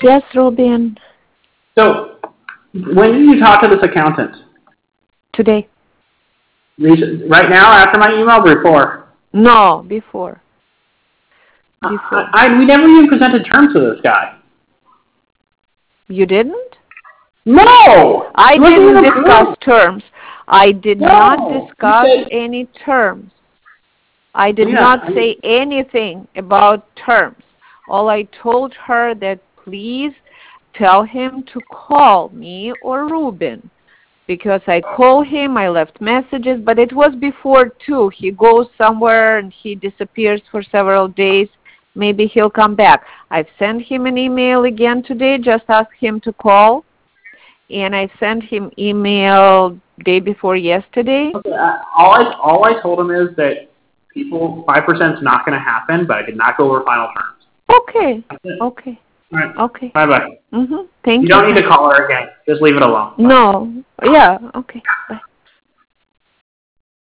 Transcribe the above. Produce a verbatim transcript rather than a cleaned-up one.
Yes, Ruben. So, when did you talk to this accountant? Today. Right now, after my email, or before? No, before. Before. I, I, we never even presented terms to this guy. You didn't? No! I Wasn't didn't even discuss approved. terms. I did No. not You discuss said, any terms. I did yeah, not I mean, say anything about terms. All I told her that please tell him to call me or Ruben. Because I call him, I left messages, but it was before too. He goes somewhere and he disappears for several days. Maybe he'll come back. I've sent him an email again today, just ask him to call. And I sent him email day before yesterday. Okay, I, all I all I told him is that people five percent is not going to happen, but I did not go over final terms. Okay. That's it. Okay. All right. Okay. Bye bye. Mhm. Thank You you. don't need to call her again. Just leave it alone. Bye. No. Yeah. Okay. Bye.